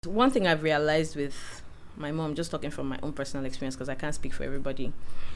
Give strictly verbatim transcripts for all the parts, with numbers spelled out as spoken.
One thing I've realized with my mom, just talking from my own personal experience, because I can't speak for everybody,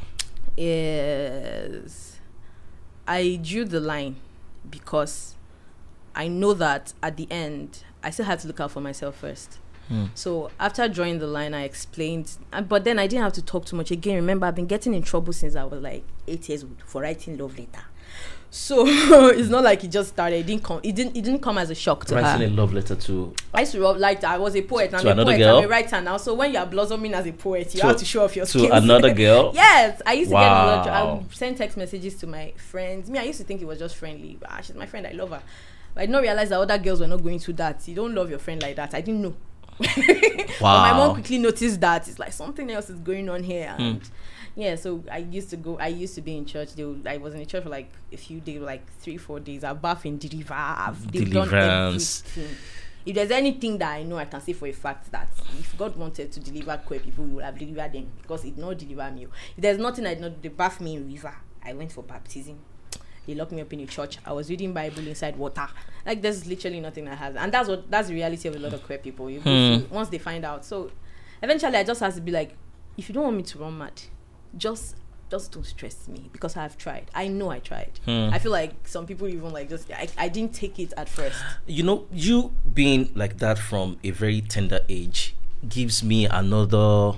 is I drew the line because I know that at the end, I still had to look out for myself first. Hmm. So after drawing the line, I explained, and, but then I didn't have to talk too much. Again, remember, I've been getting in trouble since I was like eight years old for writing love letter. So it's not like it just started. It didn't come. It didn't. It didn't come as a shock to Writing her. a love letter to. I used to write like I was a poet. I'm To a another poet. girl? I'm a writer now. So when you are blossoming as a poet, you To- have to show off your to skills. another girl? Yes, I used to get. A lot of, I Wow. would send text messages to my friends. Me, I used to think it was just friendly. Ah, she's my friend. I love her. But I didn't realize that other girls were not going through that. You don't love your friend like that. I didn't know. But my mom Wow. quickly noticed that it's like something else is going on here. And Hmm. yeah, so I used to go. I used to be in church. They would, I was in the church for like a few days, like three, four days. I've bathed in deliver. I've they've done Deliverance. everything. If there's anything that I know, I can say for a fact that if God wanted to deliver queer people, He would have delivered them because He did not deliver me. If there's nothing I did not, they bathed me in river. I went for baptism. They locked me up in a church. I was reading Bible inside water. Like there's literally nothing that has, and that's what that's the reality of a lot of queer people. You go Hmm. through- once they find out. So eventually, I just have to be like, if you don't want me to run mad, just just don't stress me because I've tried. I know I tried. Hmm. I feel like some people even like just I, I didn't take it at first. You know, you being like that from a very tender age gives me another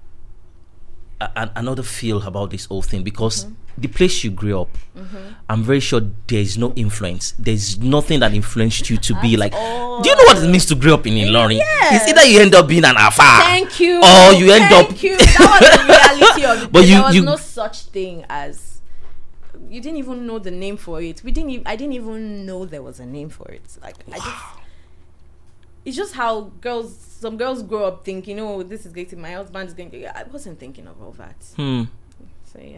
a, a- another feel about this whole thing because the place you grew up, I'm very sure there is no influence. There's nothing that influenced you to be like. all. Do you know what it means to grow up in Ilorin? Yes. It's either you end up being an afa. Thank you. Or you end Thank up- you. That was the reality of it. But you- there was you- no such thing as. You didn't even know the name for it. We didn't. Even, I didn't even know there was a name for it. Like I just. It's just how girls. Some girls grow up thinking, "Oh, this is going to my husband is going to." I wasn't thinking of all that. Hmm. So yeah.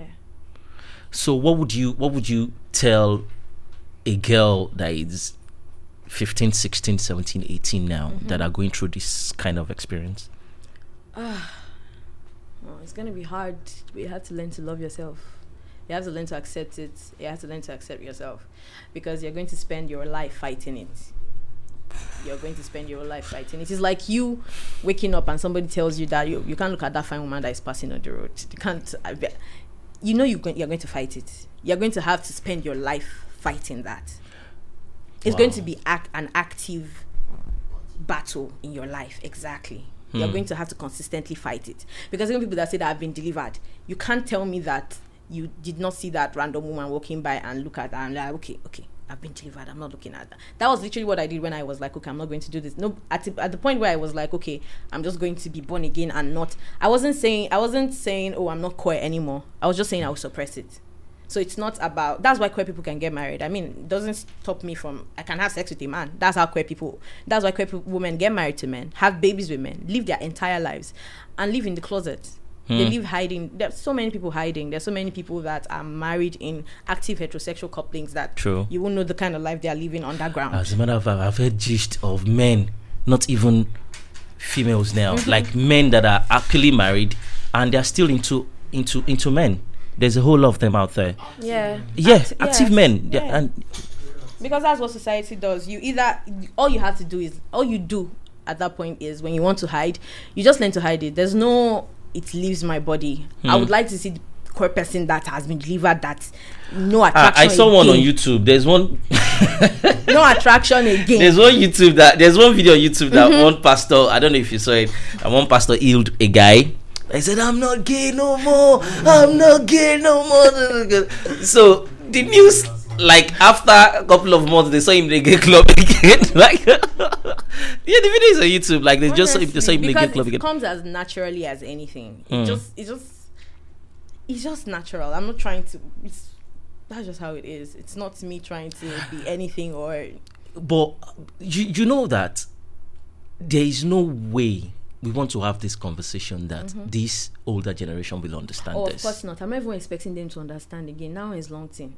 So what would you what would you tell a girl that is fifteen, sixteen, seventeen, eighteen now that are going through this kind of experience? Well, it's gonna be hard. But you have to learn to love yourself. You have to learn to accept it. You have to learn to accept yourself, because you're going to spend your life fighting it. You're going to spend your life fighting it. It's like you waking up and somebody tells you that you, you can't look at that fine woman that is passing on the road. You can't. I bet, you know you're going, you're going to fight it. You're going to have to spend your life fighting that. It's Wow. going to be act, an active battle in your life. Exactly. You're Hmm. going to have to consistently fight it, because even people that say that I've been delivered, you can't tell me that you did not see that random woman walking by and look at her and like, okay, okay, I've been delivered, I'm not looking at that. That was literally what I did when I was like, okay, I'm not going to do this. No, at the, at the point where I was like, okay, I'm just going to be born again and not. I wasn't saying I wasn't saying oh, I'm not queer anymore. I was just saying I will suppress it. So it's not about. That's why queer people can get married. I mean, it doesn't stop me from. I can have sex with a man. That's how queer people. That's why queer people, women get married to men, have babies with men, live their entire lives, and live in the closet. They Hmm. live hiding. There's so many people hiding. There's so many people that are married in active heterosexual couplings that True. you won't know the kind of life they are living underground. As a matter of fact, I've heard gist of men, not even females now, like men that are actually married and they're still into into into men. There's a whole lot of them out there. Yeah. Yeah, Act- active yes, men. Yeah, yeah. and Because that's what society does. You either all you have to do is all you do at that point is when you want to hide, you just learn to hide it. There's no it leaves my body. I Hmm. would like to see the queer person that has been delivered that no I, attraction. I saw one on again. YouTube. There's one. No attraction again. There's one YouTube that there's one video on YouTube that one pastor. I don't know if you saw it. And one pastor healed a guy. I said, "I'm not gay no more. I'm not gay no more." So the news, like after a couple of months, they saw him in the gay club again. Like, yeah, the video is on YouTube. Like they just saw him, they saw him in the gay Because club it again. comes as naturally as anything. It Mm. just, it just, it's just natural. I'm not trying to. It's, that's just how it is. It's not me trying to be anything or. But you you know that there is no way we want to have this conversation that this older generation will understand Oh, of this. course not. I'm not even expecting them to understand again. Now is long thing.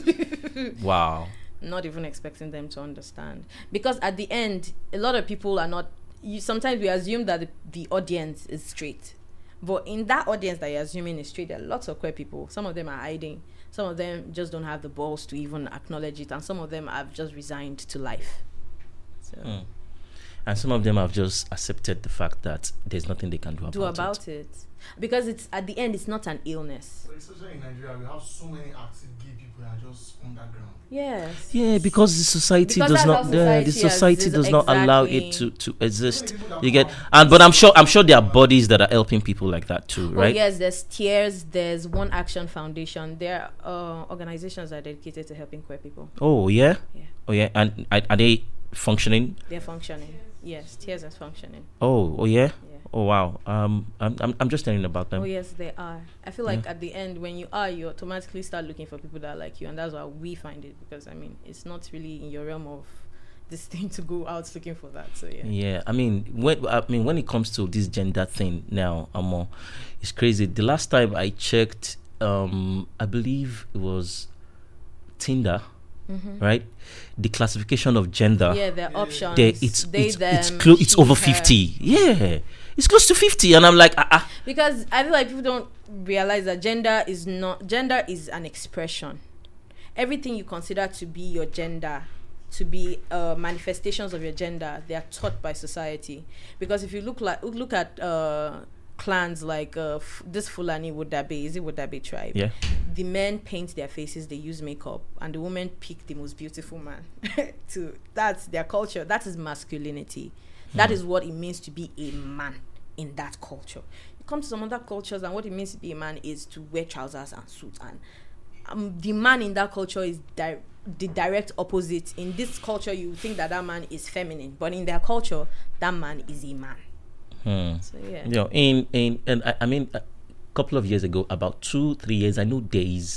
Wow. Not even expecting them to understand, because at the end, a lot of people are not. You sometimes we assume that the, the audience is straight, but in that audience that you're assuming is straight, there are lots of queer people. Some of them are hiding. Some of them just don't have the balls to even acknowledge it, and some of them have just resigned to life. So. Mm. and some of them have just accepted the fact that there's nothing they can do about, do about it. it. Because it's at the end, it's not an illness. So especially in Nigeria, we have so many active gay people that are just underground. Yes. Yeah, because the society Because does that's not how yeah, the society society has- does not allow exactly. it to, to exist. You get and but I'm sure I'm sure there are bodies that are helping people like that too, Oh right? yes, there's Tears, there's One Action Foundation. There are uh, organizations that are dedicated to helping queer people. Oh yeah? Yeah. Oh yeah. And are, are they functioning? They're functioning. Yes, Tears is functioning. Oh, oh yeah? Yeah. Oh wow. Um I'm I'm, I'm just hearing about them. Oh yes, they are. I feel like Yeah. at the end, when you are, you automatically start looking for people that are like you, and that's why we find it. Because I mean, it's not really in your realm of this thing to go out looking for that. So yeah. Yeah, I mean, when I mean when it comes to this gender thing now, Amo, it's crazy. The last time I checked, um, I believe it was Tinder, Mm-hmm. right? The classification of gender, Yeah, their options. there it's they, it's them, it's close. It's she, over her. fifty. Yeah, it's close to fifty, and I'm like, ah, ah. Because I feel like people don't realize that gender is not gender is an expression. Everything you consider to be your gender, to be uh, manifestations of your gender, they are taught by society. Because if you look like look at uh, clans like uh, f- this Fulani Wodabe, is it Wodabe tribe? Yeah. The men paint their faces, they use makeup, and the women pick the most beautiful man. to that's their culture. That is masculinity. That is what it means to be a man in that culture. You come to some other cultures, and what it means to be a man is to wear trousers and suits. And um, the man in that culture is di- the direct opposite. In this culture, you think that that man is feminine, but in their culture, that man is a man. Hmm. So yeah. You know, in in and I, I mean, a couple of years ago, about two three years, I know there is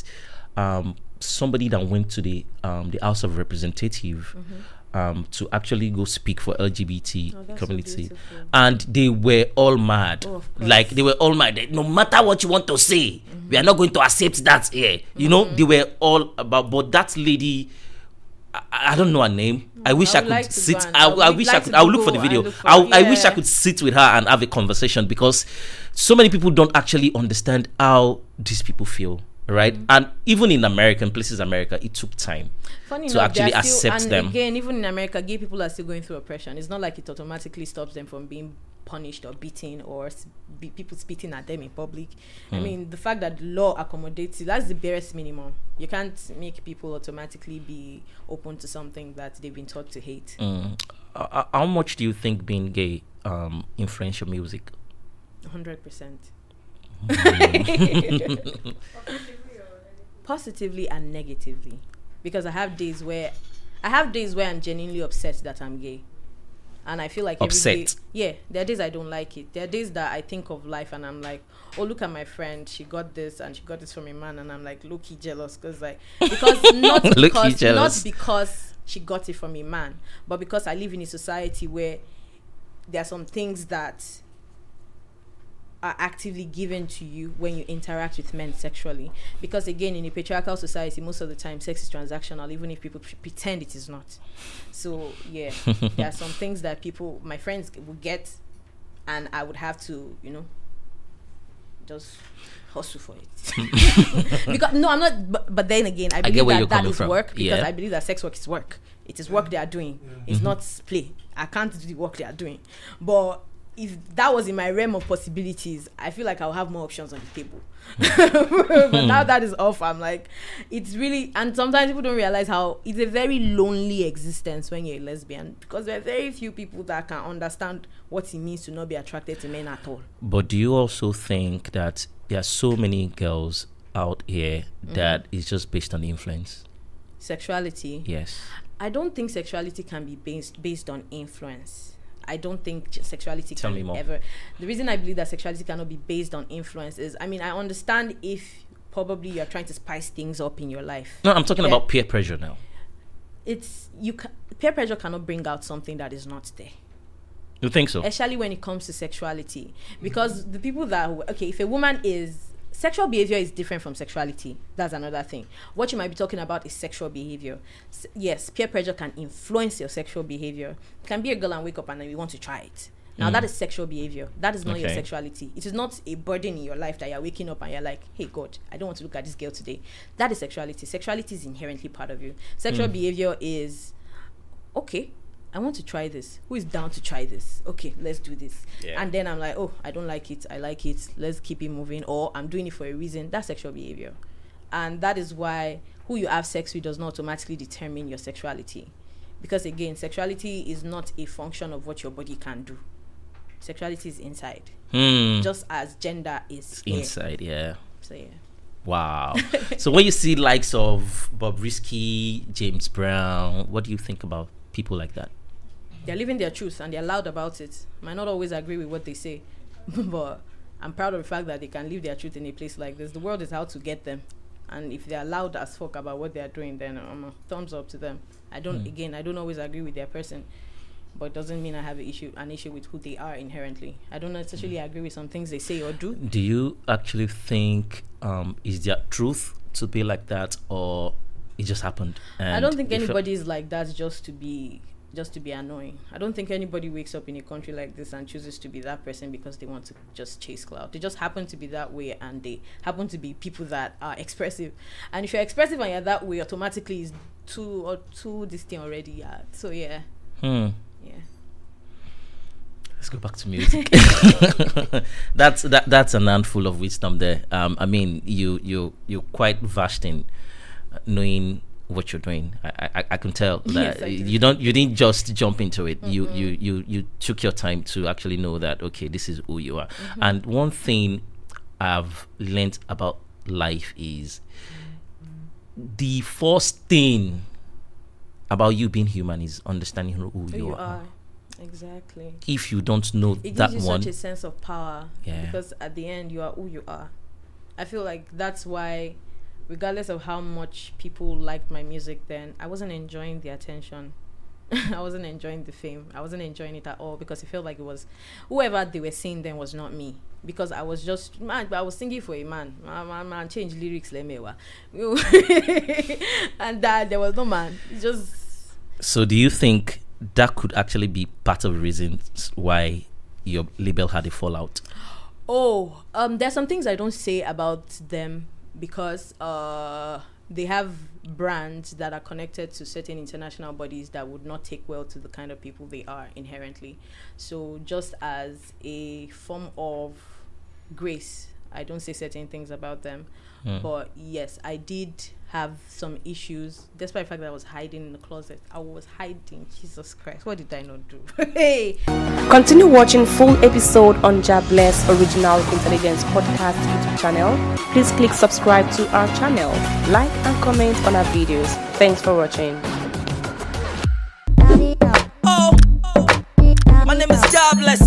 um somebody that went to the um the House of Representative. Mm-hmm. Um, to actually go speak for L G B T Oh, that's so community, beautiful. and they were all mad. Oh, of course. Like they were all mad. They- No matter what you want to say, Mm-hmm. we are not going to accept that here. You know, they were all about. But that lady, I, I don't know her name. I wish I I, would could like to sit. go and- I, I I would wish like I to could. I will look for the go and video. look for- I, I wish I yeah. could sit with her and have a conversation, because so many people don't actually understand how these people feel. Right, Mm-hmm. and even in America, in places America, it took time Funny to enough, they actually are still, accept and them. again, even in America, gay people are still going through oppression. It's not like it automatically stops them from being punished or beaten or s- be people spitting at them in public. I Hmm. mean, the fact that law accommodates it, that's the barest minimum. You can't make people automatically be open to something that they've been taught to hate. Mm. Uh, how much do you think being gay um, influence your music? one hundred percent. Positively and negatively, because I have days where I have days where I'm genuinely upset that I'm gay, and I feel like every Upset? day- yeah, there are days I don't like it. There are days that I think of life and I'm like, oh, look at my friend, she got this and she got this from a man, and I'm like low-key jealous, because like because not Low-key because not jealous. because she got it from a man, but because I live in a society where there are some things that are actively given to you when you interact with men sexually. Because again, in a patriarchal society, most of the time sex is transactional, even if people pre- pretend it is not. So yeah, there are some things that people, my friends, will get, and I would have to, you know, just hustle for it. Because no, I'm not. But, but then again, I believe where that you're that coming is from. work, because Yeah. I believe that sex work is work. It is work they are doing. It's not play. I can't do the work they are doing. But if that was in my realm of possibilities, I feel like I'll have more options on the table. But now that is off, I'm like, it's really, and sometimes people don't realize how it's a very lonely existence when you're a lesbian, because there are very few people that can understand what it means to not be attracted to men at all. But do you also think that there are so many girls out here that is just based on influence? Sexuality. Yes. I don't think sexuality can be based based on influence. I don't think j- sexuality Tell can me more. ever. The reason I believe that sexuality cannot be based on influence is, I mean, I understand if probably you're trying to spice things up in your life. No, I'm talking Yeah. about peer pressure now. It's you. Ca- peer pressure cannot bring out something that is not there, You think so? especially when it comes to sexuality. Because the people that okay, if a woman is sexual behavior is different from sexuality. That's another thing. What you might be talking about is sexual behavior. S- yes, peer pressure can influence your sexual behavior. You can be a girl and wake up and then you want to try it. Now Mm. that is sexual behavior. That is not your Okay. sexuality. It is not a burden in your life that you're waking up and you're like, hey God, I don't want to look at this girl today. That is sexuality. Sexuality is inherently part of you. Sexual Mm. behavior is okay. I want to try this. Who is down to try this? Okay, let's do this. Yeah. And then I'm like, oh, I don't like it. I like it. Let's keep it moving. Or I'm doing it for a reason. That's sexual behavior. And that is why who you have sex with does not automatically determine your sexuality. Because again, sexuality is not a function of what your body can do. Sexuality is inside. Hmm. Just as gender is here. Inside, yeah. So yeah. Wow. So when you see likes of Bobrisky, James Brown, what do you think about people like that? They're living their truth and they're loud about it. Might not always agree with what they say, but I'm proud of the fact that they can live their truth in a place like this. The world is out to get them, and if they're loud as fuck about what they're doing, then um, uh, thumbs up to them. I don't mm. again I don't always agree with their person, but it doesn't mean I have an issue an issue with who they are inherently. I don't necessarily agree with some things they say or do. Do you actually think um, is there truth to be like that, or it just happened? I don't think anybody is like that just to be just to be annoying. I don't think anybody wakes up in a country like this and chooses to be that person because they want to just chase clout. They just happen to be that way, and they happen to be people that are expressive. And if you're expressive and you're that way, automatically is too or too this thing already. Yeah. So yeah. Hmm. Yeah. Let's go back to music. that's that. That's an handful of wisdom there. Um, I mean, you you you're quite vast in knowing what you're doing. I I, I can tell that Yes, you don't you didn't just jump into it. Mm-hmm. You you you you took your time to actually know that okay, this is who you are. Mm-hmm. And one thing I've learned about life is the first thing about you being human is understanding who, who Who you, you are. are. Exactly. If you don't know It that gives you one, such a sense of power. Yeah. Because at the end, you are who you are. I feel like that's why, regardless of how much people liked my music then, I wasn't enjoying the attention. I wasn't enjoying the fame. I wasn't enjoying it at all because it felt like it was whoever they were seeing then was not me. Because I was just man, I was singing for a man. Man, man, man change lyrics, let me and that there was no man. It's just. So do you think that could actually be part of the reasons why your label had a fallout? Oh, um, there's some things I don't say about them because uh, they have brands that are connected to certain international bodies that would not take well to the kind of people they are inherently. So just as a form of grace, I don't say certain things about them. Mm. But yes, I did have some issues, despite the fact that I was hiding in the closet. I was hiding. Jesus Christ, what did I not do? Hey! Continue watching full episode on Jabless Original Intelligence Podcast YouTube channel. Please click subscribe to our channel, like and comment on our videos. Thanks for watching. Oh, my name is Jabless.